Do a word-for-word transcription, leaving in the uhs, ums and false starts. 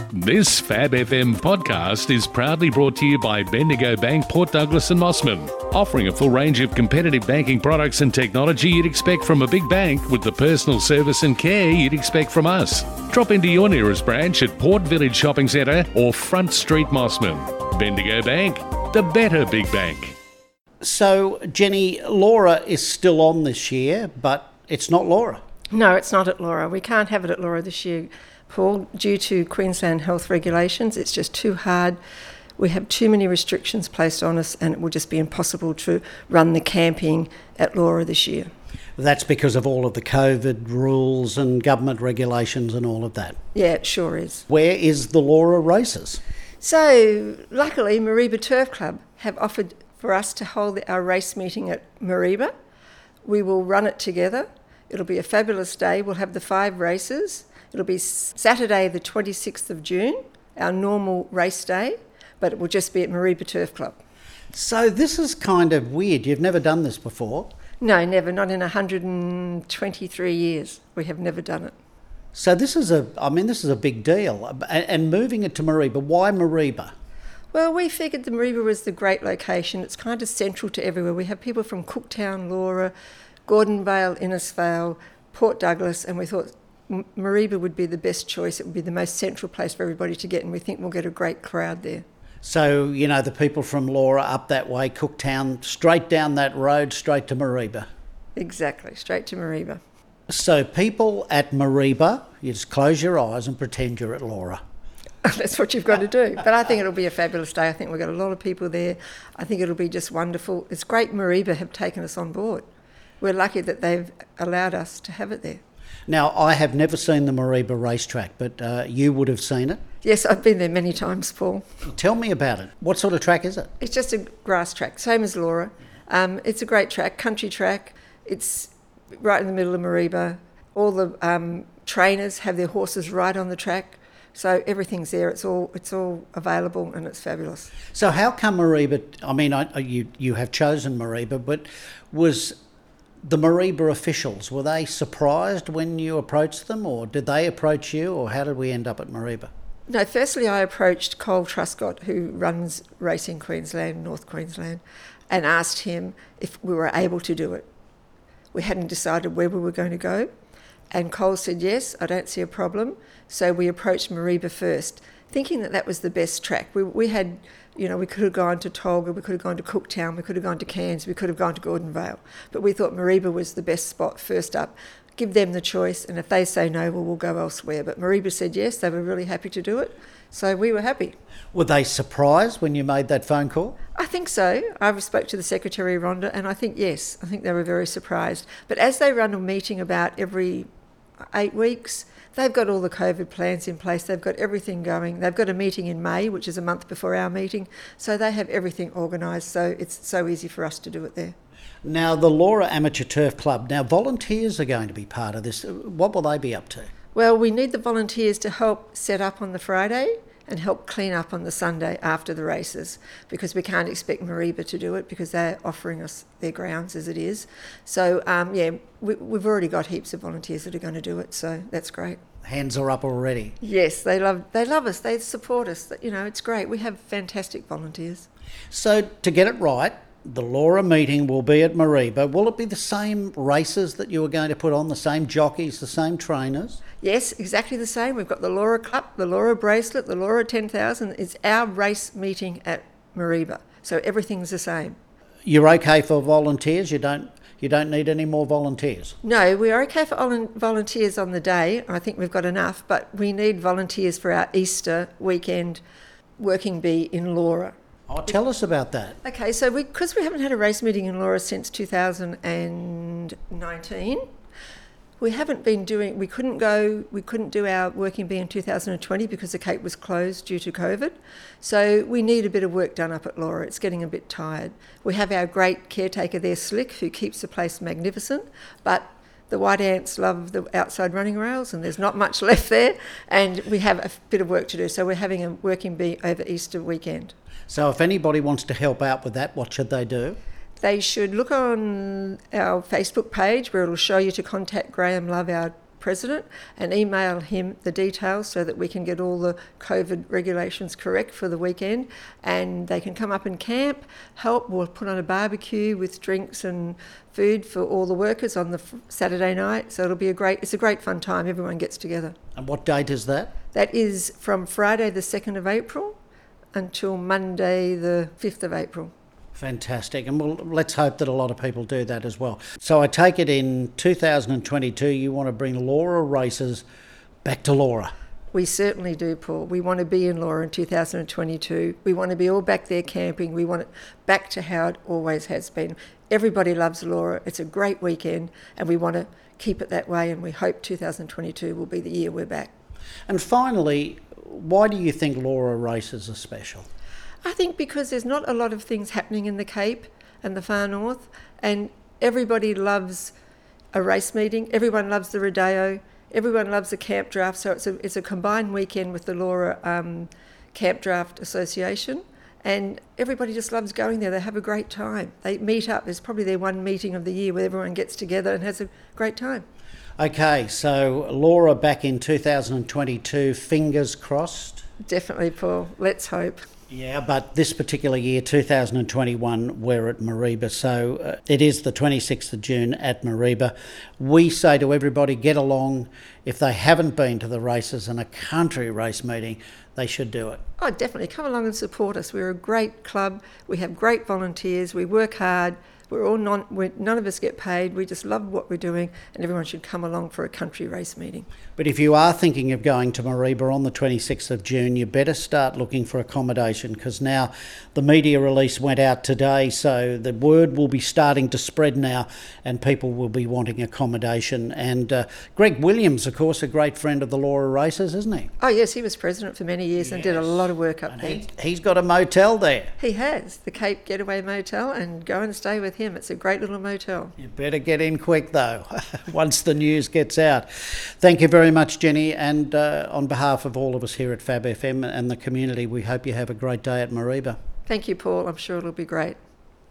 This Fab F M podcast is proudly brought to you by Bendigo Bank, Port Douglas and Mossman, offering a full range of competitive banking products and technology you'd expect from a big bank with the personal service and care you'd expect from us. Drop into your nearest branch at Port Village Shopping Centre or Front Street Mossman. Bendigo Bank, the better big bank. So, Jenny, Laura is still on this year, but it's not Laura. No, it's not at Laura. We can't have it at Laura this year, Paul, due to Queensland health regulations. It's just too hard. We have too many restrictions placed on us, and it will just be impossible to run the camping at Laura this year. That's because of all of the COVID rules and government regulations and all of that. Yeah, it sure is. Where is the Laura races? So, luckily, Mareeba Turf Club have offered for us to hold our race meeting at Mareeba. We will run it together. It'll be a fabulous day. We'll have the five races. It'll be Saturday the twenty-sixth of June, our normal race day, but it will just be at Mareeba Turf Club. So this is kind of weird. You've never done this before? No, never. Not in one hundred twenty-three years. We have never done it. So this is a, I mean, this is a big deal. And moving it to Mareeba, why Mareeba? Well, we figured the Mareeba was the great location. It's kind of central to everywhere. We have people from Cooktown, Laura, Gordonvale, Innisfail, Port Douglas, and we thought Mareeba would be the best choice. It would be the most central place for everybody to get, and we think we'll get a great crowd there. So, you know, the people from Laura up that way, Cooktown, straight down that road, straight to Mareeba. Exactly, straight to Mareeba. So people at Mareeba, you just close your eyes and pretend you're at Laura. That's what you've got to do. But I think it'll be a fabulous day. I think we've got a lot of people there. I think it'll be just wonderful. It's great Mareeba have taken us on board. We're lucky that they've allowed us to have it there. Now, I have never seen the Mareeba racetrack, but uh, you would have seen it? Yes, I've been there many times, Paul. Tell me about it. What sort of track is it? It's just a grass track, same as Laura. Um, it's a great track, country track. It's right in the middle of Mareeba. All the um, trainers have their horses right on the track. So everything's there. It's all it's all available, and it's fabulous. So how come Mareeba? I mean, I, you you have chosen Mareeba, but was the Mareeba officials, were they surprised when you approached them, or did they approach you, or how did we end up at Mareeba? No, firstly I approached Cole Truscott, who runs Racing Queensland, North Queensland, and asked him if we were able to do it. We hadn't decided where we were going to go, and Cole said, yes, I don't see a problem. So we approached Mareeba first, thinking that that was the best track. We we had, you know, we could have gone to Tolga, we could have gone to Cooktown, we could have gone to Cairns, we could have gone to Gordonvale. But we thought Mareeba was the best spot first up. Give them the choice, and if they say no, well, we'll go elsewhere. But Mareeba said yes, they were really happy to do it. So we were happy. Were they surprised when you made that phone call? I think so. I spoke to the Secretary, Rhonda, and I think yes, I think they were very surprised. But as they run a meeting about every eight weeks, they've got all the COVID plans in place. They've got everything going. They've got a meeting in May, which is a month before our meeting. So they have everything organised. So it's so easy for us to do it there. Now, the Laura Amateur Turf Club, now volunteers are going to be part of this. What will they be up to? Well, we need the volunteers to help set up on the Friday and help clean up on the Sunday after the races, because we can't expect Mareeba to do it because they're offering us their grounds as it is. So, um, yeah, we, we've already got heaps of volunteers that are going to do it, so that's great. Hands are up already. Yes, they love they love us. They support us. You know, it's great. We have fantastic volunteers. So, to get it right, the Laura meeting will be at Mareeba. Will it be the same races that you were going to put on, the same jockeys, the same trainers? Yes, exactly the same. We've got the Laura Cup, the Laura Bracelet, the Laura ten thousand. It's our race meeting at Mareeba. So everything's the same. You're okay for volunteers? You don't you don't need any more volunteers? No, we're okay for volunteers on the day. I think we've got enough, but we need volunteers for our Easter weekend working bee in Laura. Oh, tell us about that. Okay, so we because we haven't had a race meeting in Laura since two thousand nineteen, we haven't been doing, we couldn't go, we couldn't do our working bee in two thousand twenty because the Cape was closed due to COVID. So we need a bit of work done up at Laura. It's getting a bit tired. We have our great caretaker there, Slick, who keeps the place magnificent, but the white ants love the outside running rails and there's not much left there, and we have a bit of work to do. So we're having a working bee over Easter weekend. So if anybody wants to help out with that, what should they do? They should look on our Facebook page where it'll show you to contact Graham Love, our president and email him the details so that we can get all the COVID regulations correct for the weekend, and they can come up and camp, help. We'll put on a barbecue with drinks and food for all the workers on the Saturday night. So it'll be a great, it's a great fun time. Everyone gets together. And what date is that? That is from Friday the second of April until Monday the fifth of April. Fantastic. And well, let's hope that a lot of people do that as well. So I take it in two thousand twenty-two you want to bring Laura races back to Laura. We certainly do, Paul. We want to be in Laura in two thousand twenty-two. We want to be all back there camping. We want it back to how it always has been. Everybody loves Laura. It's a great weekend, and we want to keep it that way, and we hope two thousand twenty-two will be the year we're back. And finally, why do you think Laura races are special? I think because there's not a lot of things happening in the Cape and the far north, and everybody loves a race meeting. Everyone loves the rodeo. Everyone loves the camp draft. So it's a it's a combined weekend with the Laura um, Camp Draft Association, and everybody just loves going there. They have a great time. They meet up. It's probably their one meeting of the year where everyone gets together and has a great time. Okay, so Laura back in two thousand twenty-two, fingers crossed. Definitely, Paul. Let's hope. Yeah, but this particular year, two thousand twenty-one, we're at Mareeba. So uh, it is the twenty-sixth of June at Mareeba. We say to everybody, get along. If they haven't been to the races and a country race meeting, they should do it. Oh, definitely. Come along and support us. We're a great club. We have great volunteers. We work hard. We're all non, we're, none of us get paid. We just love what we're doing, and everyone should come along for a country race meeting. But if you are thinking of going to Mareeba on the twenty-sixth of June, you better start looking for accommodation, because now the media release went out today, so the word will be starting to spread now, and people will be wanting accommodation. And uh, Greg Williams, of course, a great friend of the Laura races, isn't he? Oh, yes, he was president for many years, yes, and did a lot of work up and there. He, he's got a motel there. He has, the Cape Getaway Motel, and go and stay with him. It's a great little motel. You better get in quick, though, once the news gets out. Thank you very much, Jenny, and uh, on behalf of all of us here at Fab F M and the community, we hope you have a great day at Mareeba. Thank you, Paul. I'm sure it'll be great.